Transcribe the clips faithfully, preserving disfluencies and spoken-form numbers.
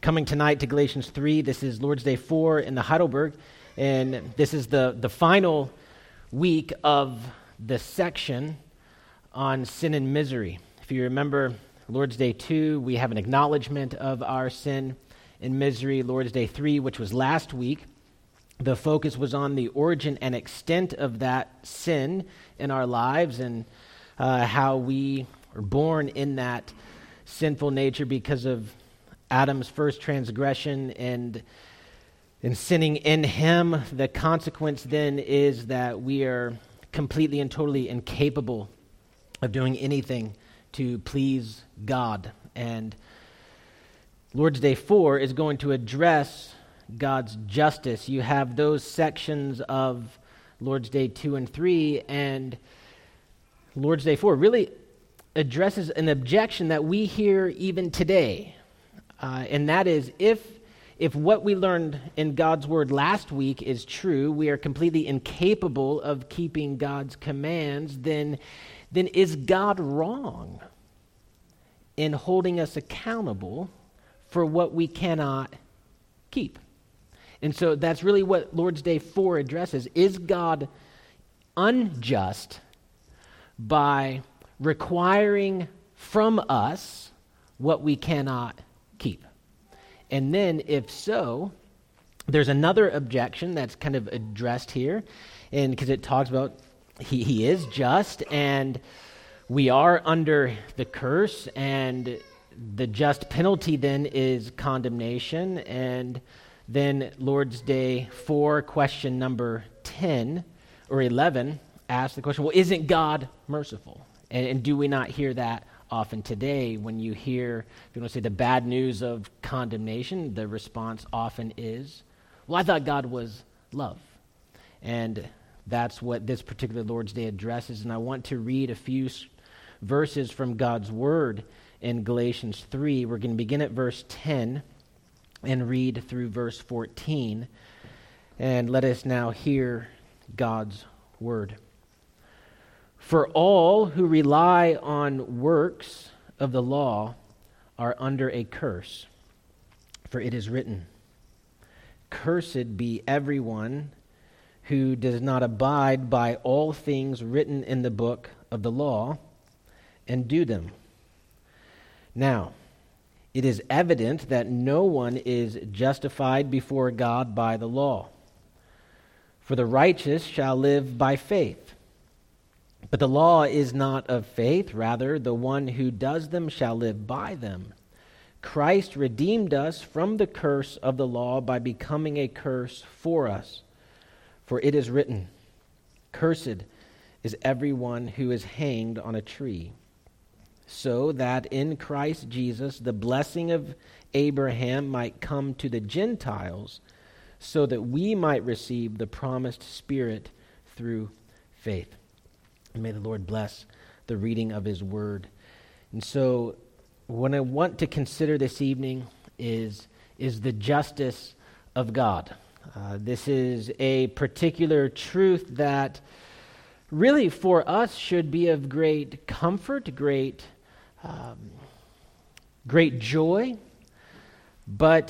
coming tonight to Galatians three. This is Lord's Day four in the Heidelberg, and this is the, the final week of the section on sin and misery. If you remember Lord's Day two, we have an acknowledgement of our sin and misery. Lord's Day three, which was last week, the focus was on the origin and extent of that sin in our lives and uh, how we are born in that sinful nature because of Adam's first transgression and in sinning in him. The consequence then is that we are completely and totally incapable of doing anything to please God. And Lord's Day four is going to address God's justice. You have those sections of Lord's Day two and three, and Lord's Day four really addresses an objection that we hear even today. Uh, and that is, if if what we learned in God's word last week is true, we are completely incapable of keeping God's commands, then, then is God wrong in holding us accountable for what we cannot keep? And so that's really what Lord's Day four addresses. Is God unjust by requiring from us what we cannot keep? And then, if so, there's another objection that's kind of addressed here, and because it talks about he, he is just, and we are under the curse, and the just penalty then is condemnation. And then Lord's Day four, question number ten or eleven, asks the question, well, isn't God merciful? And, and do we not hear that often today? When you hear, if you want to say, the bad news of condemnation, the response often is, well, I thought God was love. And that's what this particular Lord's Day addresses. And I want to read a few s- verses from God's Word in Galatians three. We're going to begin at verse ten and read through verse fourteen. And let us now hear God's Word. For all who rely on works of the law are under a curse. For it is written, cursed be everyone who does not abide by all things written in the book of the law and do them. Now, it is evident that no one is justified before God by the law. For the righteous shall live by faith. But the law is not of faith, rather, the one who does them shall live by them. Christ redeemed us from the curse of the law by becoming a curse for us. For it is written, cursed is everyone who is hanged on a tree, so that in Christ Jesus the blessing of Abraham might come to the Gentiles, so that we might receive the promised Spirit through faith. And may the Lord bless the reading of His Word. And so what I want to consider this evening is, is the justice of God. Uh, this is a particular truth that really for us should be of great comfort, great, um, great joy, but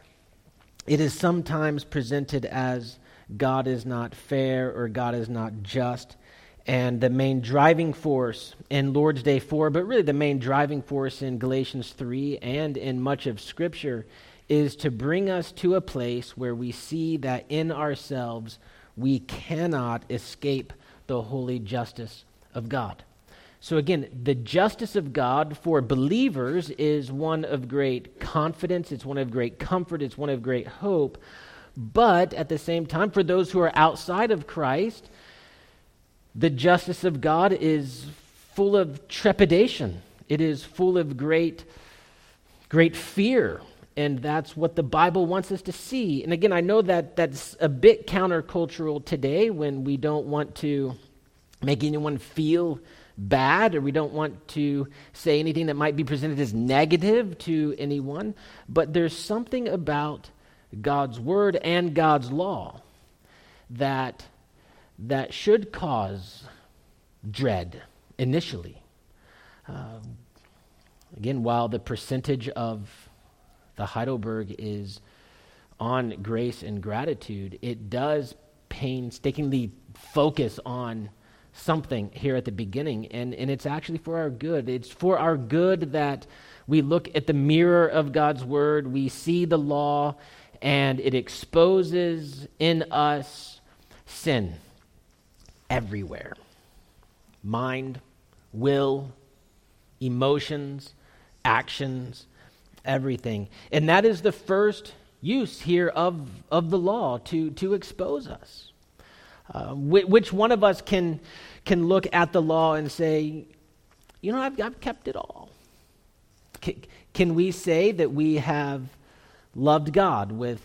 it is sometimes presented as God is not fair or God is not just. And the main driving force in Lord's Day four, but really the main driving force in Galatians three and in much of Scripture, is to bring us to a place where we see that in ourselves we cannot escape the holy justice of God. So again, the justice of God for believers is one of great confidence, it's one of great comfort, it's one of great hope. But at the same time, for those who are outside of Christ, the justice of God is full of trepidation. It is full of great, great fear. And that's what the Bible wants us to see. And again, I know that that's a bit countercultural today when we don't want to make anyone feel bad, or we don't want to say anything that might be presented as negative to anyone. But there's something about God's Word and God's law that that should cause dread initially. Uh, again, while the percentage of the Heidelberg is on grace and gratitude, it does painstakingly focus on something here at the beginning, and, and it's actually for our good. It's for our good that we look at the mirror of God's word, we see the law, and it exposes in us sin everywhere. Mind, will, emotions, actions, everything. And that is the first use here of, of the law, to, to expose us. Uh, wh- which one of us can can look at the law and say, you know, I've, I've kept it all? C- can we say that we have loved God with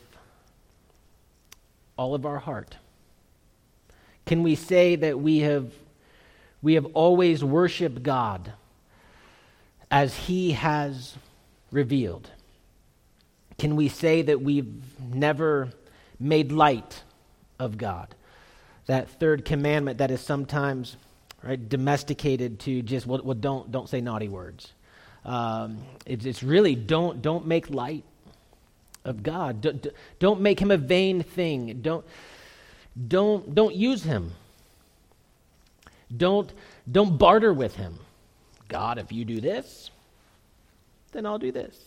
all of our heart? Can we say that we have we have always worshiped God as He has revealed? Can we say that we've never made light of God? That third commandment that is sometimes, right, domesticated to just, well, well don't don't say naughty words. Um, it's, it's really don't don't make light of God. Don't, don't make Him a vain thing. Don't don't don't use Him. Don't don't barter with Him. God, if you do this, then I'll do this.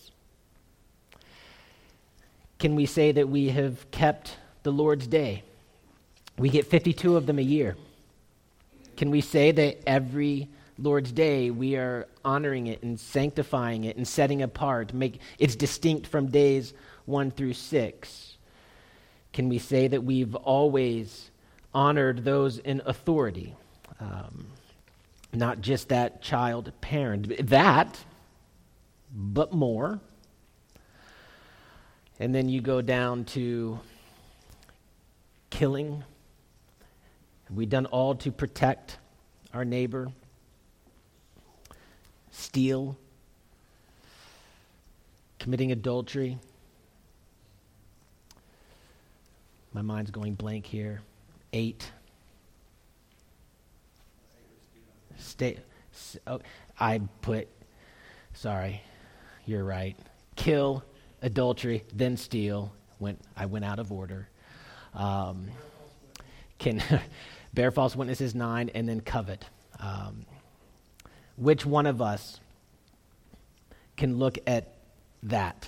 Can we say that we have kept the Lord's Day? We get fifty-two of them a year. Can we say that every Lord's Day we are honoring it and sanctifying it and setting apart, make it's distinct from days one through six? Can we say that we've always honored those in authority, um, not just that child parent, that, but more? And then you go down to killing. Have we done all to protect our neighbor? Steal? Committing adultery? My mind's going blank here. Eight. Stay. Oh, I put, sorry, you're right. Kill, adultery, then steal. Went. I went out of order. Um, can bear false witnesses, nine, and then covet. Um, which one of us can look at that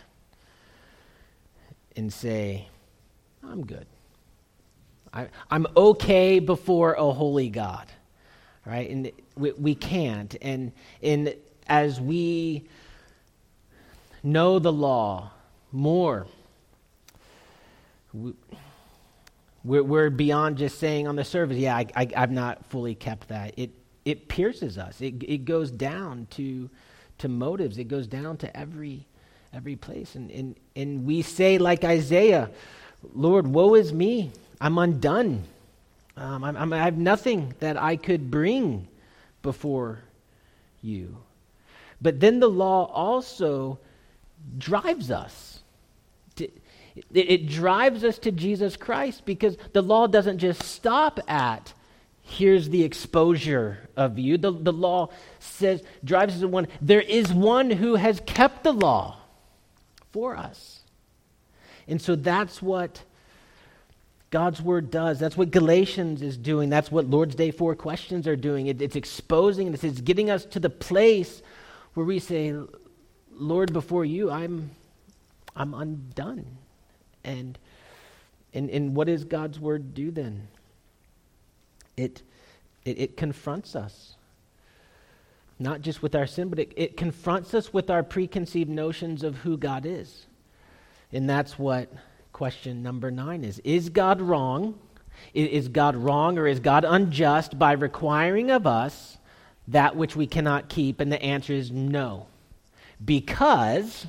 and say, I'm good. I, I'm okay before a holy God, right? And we, we can't. And, and as we know the law more, we, we're, we're beyond just saying on the surface, yeah, I, I, I've not fully kept that. It it pierces us. It it goes down to to motives. It goes down to every every place. And and and we say like Isaiah, Lord, woe is me. I'm undone. Um, I'm, I'm, I have nothing that I could bring before you. But then the law also drives us. To, it, it drives us to Jesus Christ, because the law doesn't just stop at, here's the exposure of you. The, the law says, drives us to one, there is one who has kept the law for us. And so that's what God's word does. That's what Galatians is doing. That's what Lord's Day four questions are doing. It, it's exposing, it's, it's getting us to the place where we say, Lord, before you, I'm I'm undone. And, and, and what does God's word do then? It, it, it confronts us. Not just with our sin, but it, it confronts us with our preconceived notions of who God is. And that's what question number nine is. Is God wrong? Is God wrong or is God unjust by requiring of us that which we cannot keep? And the answer is no. Because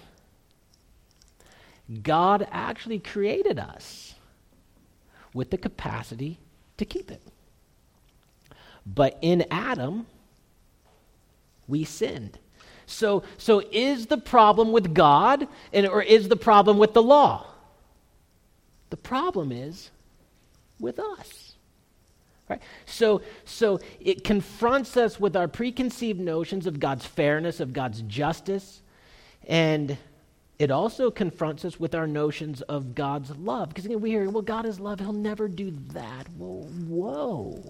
God actually created us with the capacity to keep it. But in Adam, we sinned. So, so is the problem with God, and, or is the problem with the law? The problem is with us. Right? So, so it confronts us with our preconceived notions of God's fairness, of God's justice, and it also confronts us with our notions of God's love. Because again, we hear, well, God is love. He'll never do that. Well, whoa.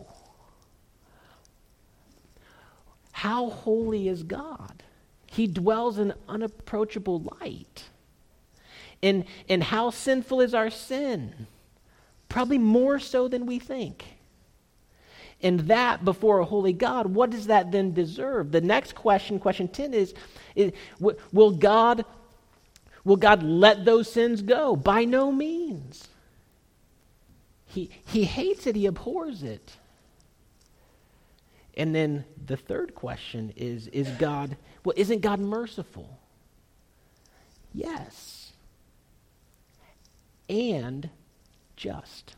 How holy is God? He dwells in unapproachable light. And, and how sinful is our sin? Probably more so than we think. And that before a holy God, what does that then deserve? The next question, question ten, is, is will God will God let those sins go? By no means. He, he hates it, he abhors it. And then the third question is, is God, well, isn't God merciful? Yes. And just.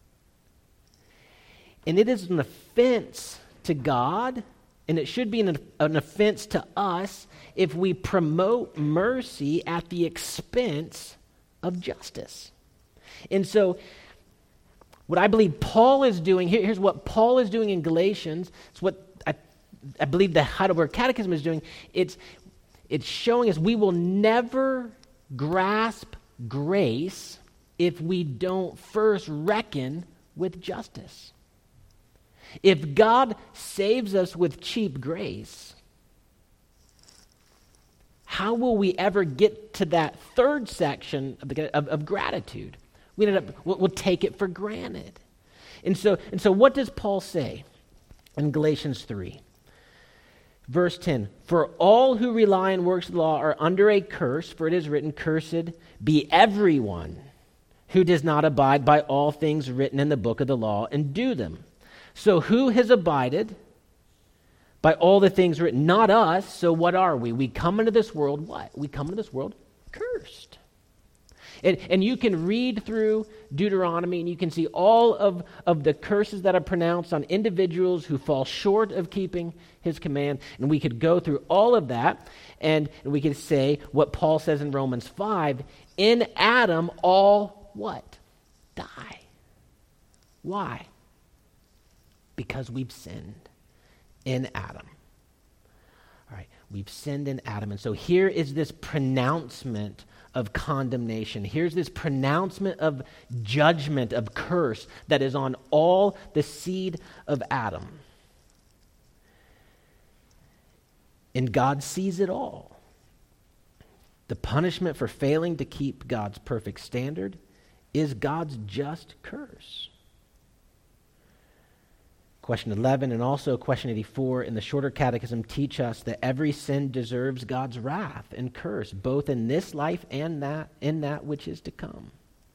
And it is an offense to God, and it should be an, an offense to us if we promote mercy at the expense of justice. And so, what I believe Paul is doing, here, here's what Paul is doing in Galatians. It's what I, I believe the Heidelberg Catechism is doing. It's, it's showing us we will never grasp grace if we don't first reckon with justice. If God saves us with cheap grace, how will we ever get to that third section of, the, of, of gratitude? We end up, we'll, we'll take it for granted. And so, and so what does Paul say in Galatians three? Verse ten, for all who rely on works of the law are under a curse, for it is written, cursed be everyone who does not abide by all things written in the book of the law and do them. So who has abided by all the things written? Not us. So what are we? We come into this world, what? We come into this world cursed. And, and you can read through Deuteronomy and you can see all of, of the curses that are pronounced on individuals who fall short of keeping his command. And we could go through all of that and, and we could say what Paul says in Romans five, in Adam all what? Die. Why? Because we've sinned in Adam. All right, we've sinned in Adam. And so here is this pronouncement of condemnation. Here's this pronouncement of judgment, of curse that is on all the seed of Adam. And God sees it all. The punishment for failing to keep God's perfect standard is God's just curse. Question eleven and also question eighty-four in the Shorter Catechism teach us that every sin deserves God's wrath and curse, both in this life and that in that which is to come.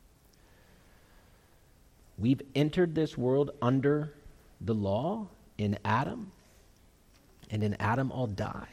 We've entered this world under the law in Adam, and in Adam all die.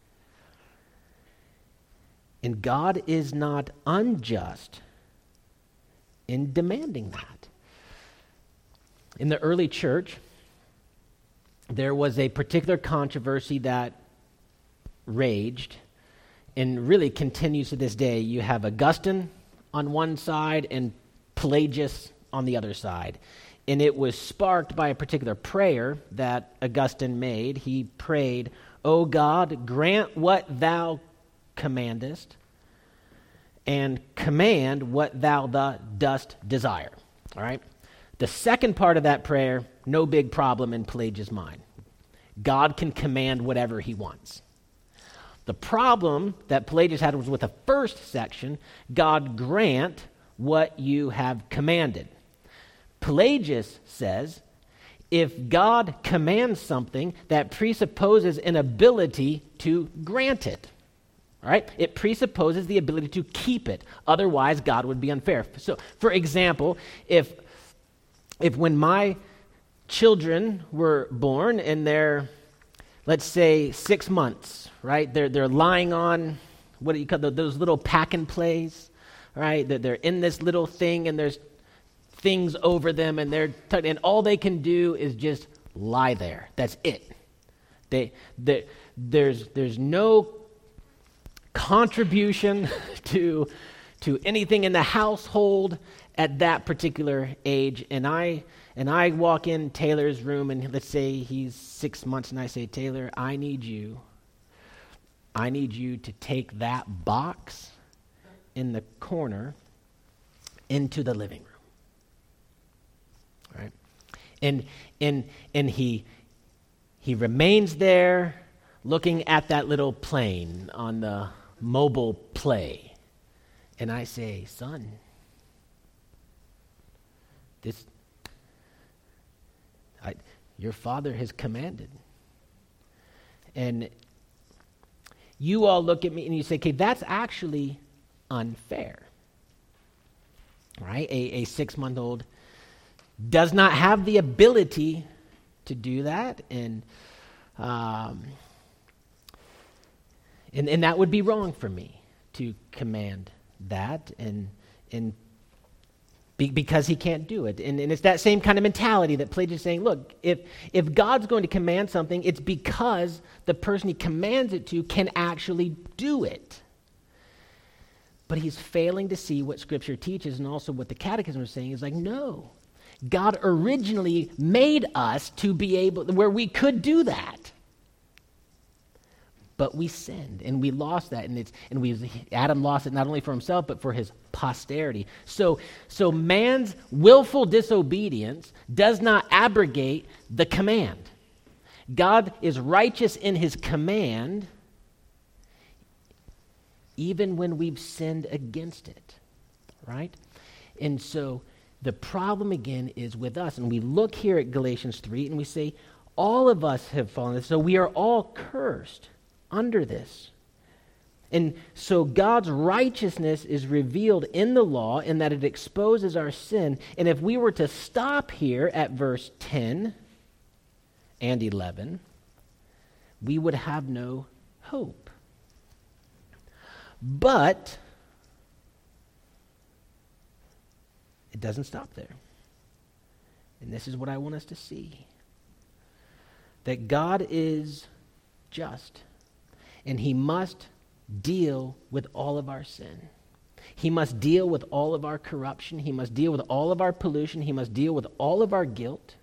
And God is not unjust in demanding that. In the early church, there was a particular controversy that raged and really continues to this day. You have Augustine on one side and Pelagius on the other side. And it was sparked by a particular prayer that Augustine made. He prayed, O God, grant what thou commandest, and command what thou the, dost desire. All right? The second part of that prayer, no big problem in Pelagius' mind. God can command whatever he wants. The problem that Pelagius had was with the first section, God grant what you have commanded. Pelagius says, if God commands something, that presupposes an ability to grant it. All right? It presupposes the ability to keep it. Otherwise, God would be unfair. So, for example, if if when my children were born and they're, let's say, six months, right? They're they're lying on, what do you call those, those little pack and plays, right? They're, they're in this little thing and there's things over them and they're tucked, and all they can do is just lie there. That's it. They, they there's there's no contribution to to anything in the household at that particular age. And I and I walk in Taylor's room and let's say he's six months and I say, Taylor, I need you. I need you to take that box in the corner into the living room. Right? And and and he he remains there looking at that little plane on the mobile play. And I say, son, this I, your father has commanded. And you all look at me and you say, okay, that's actually unfair. Right? A, a six-month-old does not have the ability to do that, and um, and, and that would be wrong for me to command that, and and be, because he can't do it. And, and it's that same kind of mentality that Plato is saying, look, if if God's going to command something, it's because the person he commands it to can actually do it. But he's failing to see what Scripture teaches, and also what the Catechism is saying is like, no. God originally made us to be able, where we could do that. But we sinned, and we lost that, and it's and we Adam lost it not only for himself, but for his posterity. So, so man's willful disobedience does not abrogate the command. God is righteous in his command, even when we've sinned against it, right? And so the problem again is with us. And we look here at Galatians three and we say, all of us have fallen. So we are all cursed under this. And so God's righteousness is revealed in the law in that it exposes our sin. And if we were to stop here at verse ten and eleven, we would have no hope. But it doesn't stop there. And this is what I want us to see. That God is just, and he must deal with all of our sin. He must deal with all of our corruption. He must deal with all of our pollution. He must deal with all of our guilt.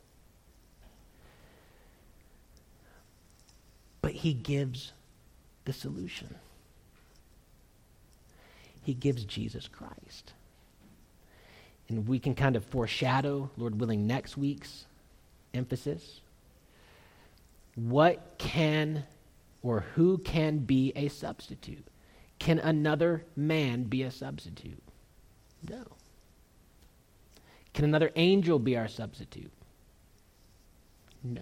But he gives the solution. He gives Jesus Christ. And we can kind of foreshadow, Lord willing, next week's emphasis. What can or who can be a substitute? Can another man be a substitute? No. Can another angel be our substitute? No.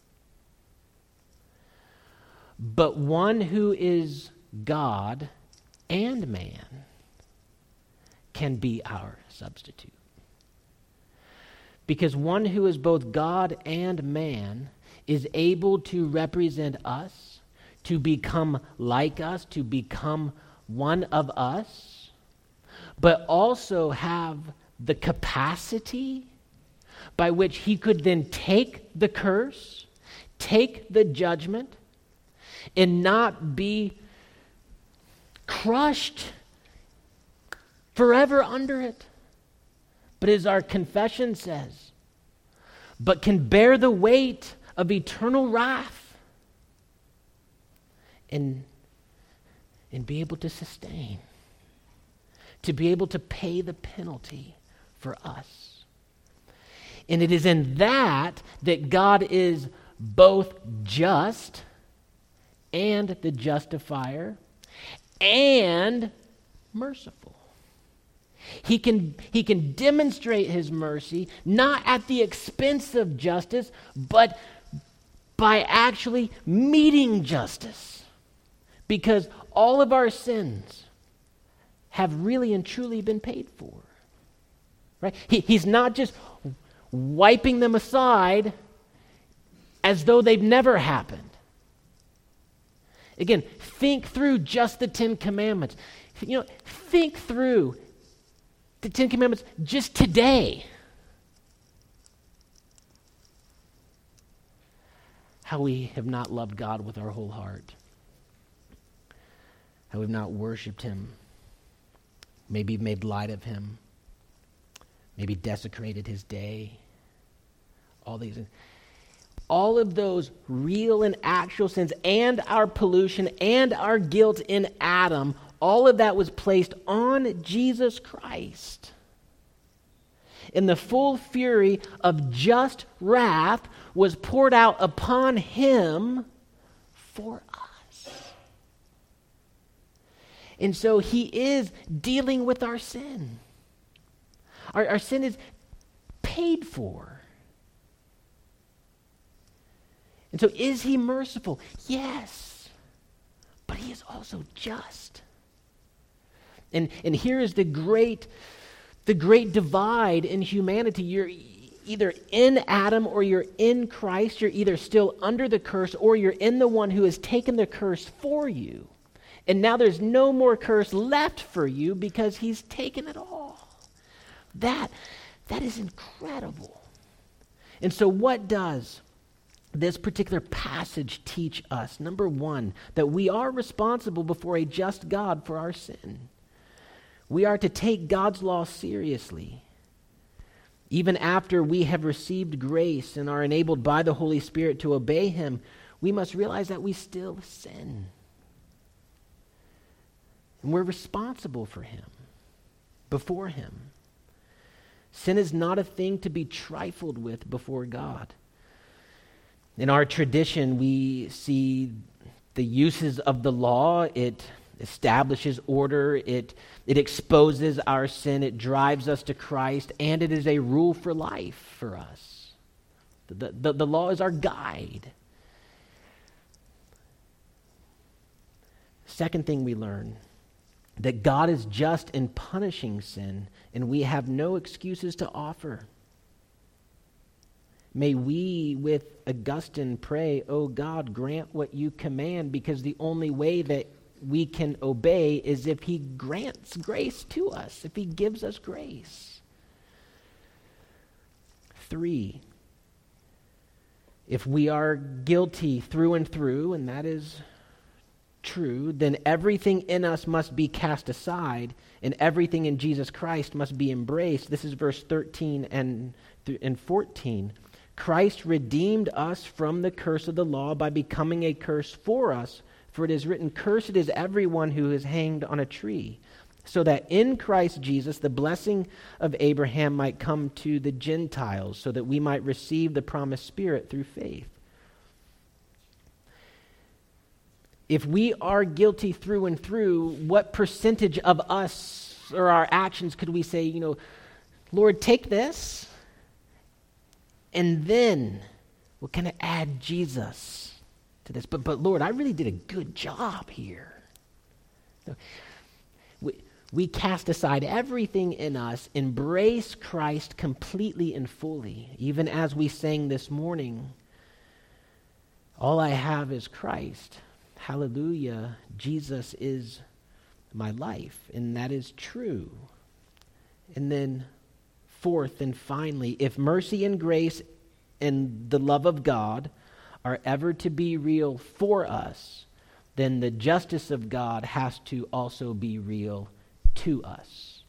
But one who is God and man can be our substitute. Because one who is both God and man is able to represent us, to become like us, to become one of us, but also have the capacity by which he could then take the curse, take the judgment, and not be crushed forever under it. But as our confession says, but can bear the weight of eternal wrath and, and be able to sustain, to be able to pay the penalty for us. And it is in that that God is both just and the justifier and merciful. He can, he can demonstrate his mercy not at the expense of justice, but by actually meeting justice. Because all of our sins have really and truly been paid for. Right? He, he's not just wiping them aside as though they've never happened. Again, think through just the Ten Commandments. You know, think through the Ten Commandments just today. How we have not loved God with our whole heart. How we've not worshiped him. Maybe made light of him. Maybe desecrated his day. All these things. All of those real and actual sins and our pollution and our guilt in Adam all of that was placed on Jesus Christ. And the full fury of just wrath was poured out upon him for us. And so he is dealing with our sin. Our, our sin is paid for. And so is he merciful? Yes. But he is also just. And, and here is the great The great divide in humanity. You're either in Adam or you're in Christ. You're either still under the curse or you're in the one who has taken the curse for you. And now there's no more curse left for you because he's taken it all. That, that is incredible. And so what does this particular passage teach us? Number one, that we are responsible before a just God for our sin. We are to take God's law seriously. Even after we have received grace and are enabled by the Holy Spirit to obey him, we must realize that we still sin. And we're responsible for him, before him. Sin is not a thing to be trifled with before God. In our tradition, we see the uses of the law. It establishes order, it, it exposes our sin, it drives us to Christ, and it is a rule for life for us. The, the, the law is our guide. Second thing we learn, that God is just in punishing sin, and we have no excuses to offer. May we, with Augustine, pray, "O God, grant what you command," because the only way that we can obey is if he grants grace to us, if he gives us grace. Three, if we are guilty through and through, and that is true, then everything in us must be cast aside, and everything in Jesus Christ must be embraced. This is verse thirteen and, and fourteen. Christ redeemed us from the curse of the law by becoming a curse for us. For it is written, "Cursed is everyone who is hanged on a tree," so that in Christ Jesus the blessing of Abraham might come to the Gentiles, so that we might receive the promised Spirit through faith. If we are guilty through and through, what percentage of us or our actions could we say, you know, "Lord, take this, and then we're going to add Jesus to this. But, but Lord, I really did a good job here." We, we cast aside everything in us, embrace Christ completely and fully. Even as we sang this morning, all I have is Christ. Hallelujah. Jesus is my life. And that is true. And then fourth and finally, if mercy and grace and the love of God are ever to be real for us, then the justice of God has to also be real to us.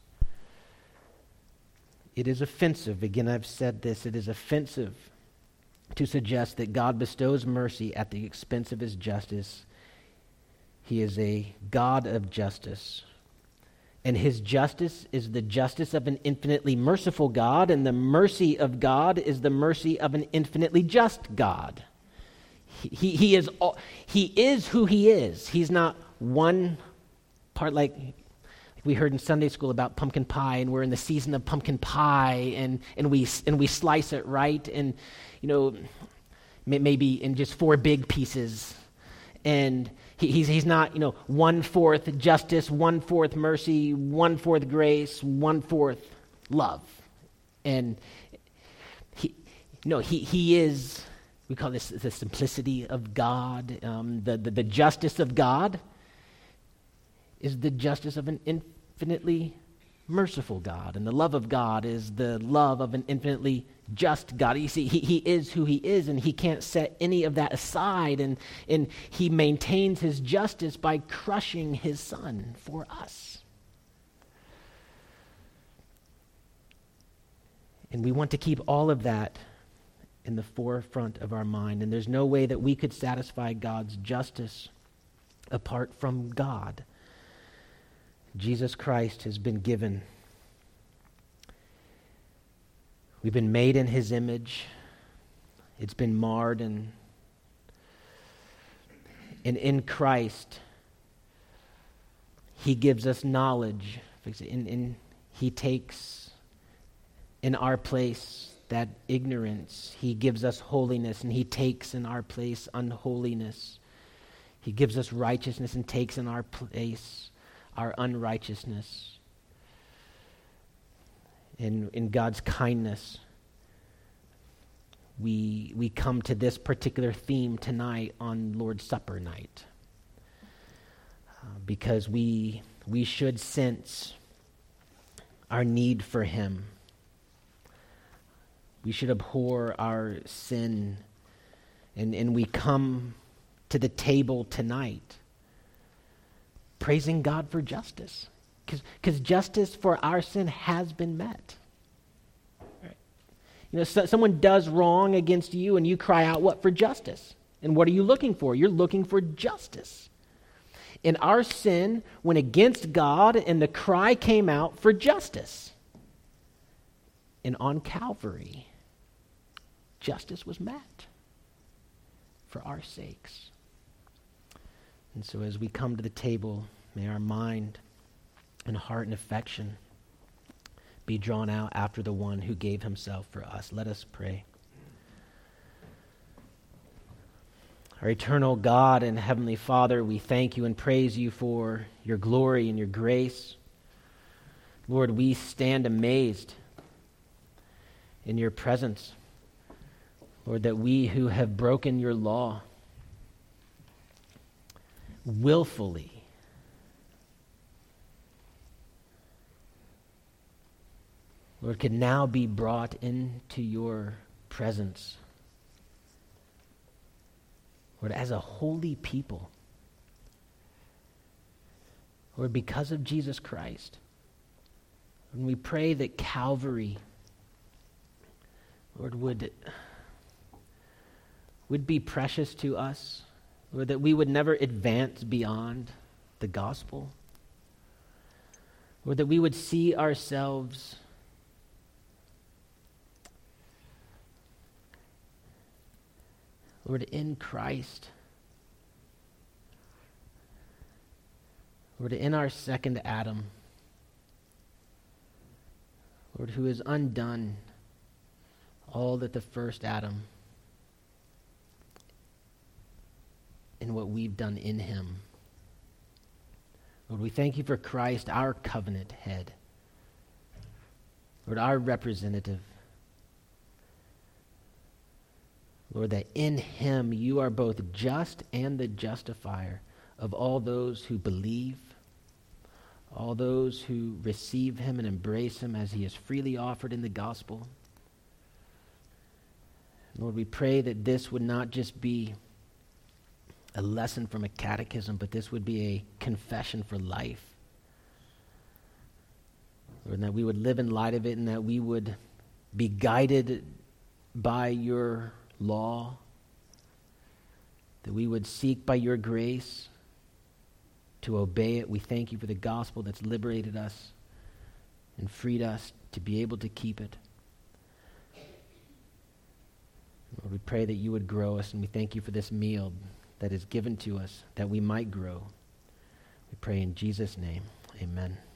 It is offensive, again I've said this, it is offensive to suggest that God bestows mercy at the expense of his justice. He is a God of justice. And his justice is the justice of an infinitely merciful God, and the mercy of God is the mercy of an infinitely just God. He, he, is all, he is who he is. He's not one part like, like we heard in Sunday school about pumpkin pie, and we're in the season of pumpkin pie, and, and, we, and we slice it right, and you know, may, maybe in just four big pieces. And he, he's, he's not, you know, one-fourth justice, one-fourth mercy, one-fourth grace, one-fourth love. And he, no, he, he is... We call this the simplicity of God. Um, the, the, the justice of God is the justice of an infinitely merciful God. And the love of God is the love of an infinitely just God. You see, he, he is who he is, and he can't set any of that aside. And, and he maintains his justice by crushing his son for us. And we want to keep all of that in the forefront of our mind. And there's no way that we could satisfy God's justice apart from God. Jesus Christ has been given. We've been made in his image. It's been marred, and, and in Christ, he gives us knowledge. In, in, he takes in our place that ignorance. He gives us holiness, and he takes in our place unholiness. He gives us righteousness and takes in our place our unrighteousness. In, in God's kindness, we, we come to this particular theme tonight on Lord's Supper night. Uh, because we, we should sense our need for him. We should abhor our sin. And, and we come to the table tonight praising God for justice. Because justice for our sin has been met. Right? You know, so, someone does wrong against you and you cry out, what? For justice. And what are you looking for? You're looking for justice. And our sin went against God, and the cry came out for justice. And on Calvary, justice was met for our sakes. And so as we come to the table, may our mind and heart and affection be drawn out after the one who gave himself for us. Let us pray. Our eternal God and Heavenly Father, we thank you and praise you for your glory and your grace. Lord, we stand amazed in your presence. Lord, that we who have broken your law willfully, Lord, can now be brought into your presence. Lord, as a holy people. Lord, because of Jesus Christ. And we pray that Calvary, Lord, would, would be precious to us. Lord, that we would never advance beyond the gospel. Lord, that we would see ourselves Lord, in Christ. Lord, in our second Adam. Lord, who has undone all that the first Adam and what we've done in him. Lord, we thank you for Christ, our covenant head. Lord, our representative. Lord, that in him you are both just and the justifier of all those who believe, all those who receive him and embrace him as he is freely offered in the gospel. Lord, we pray that this would not just be a lesson from a catechism, but this would be a confession for life. Lord, and that we would live in light of it, and that we would be guided by your law, that we would seek by your grace to obey it. We thank you for the gospel that's liberated us and freed us to be able to keep it. Lord, we pray that you would grow us, and we thank you for this meal that is given to us that we might grow. We pray in Jesus' name, amen.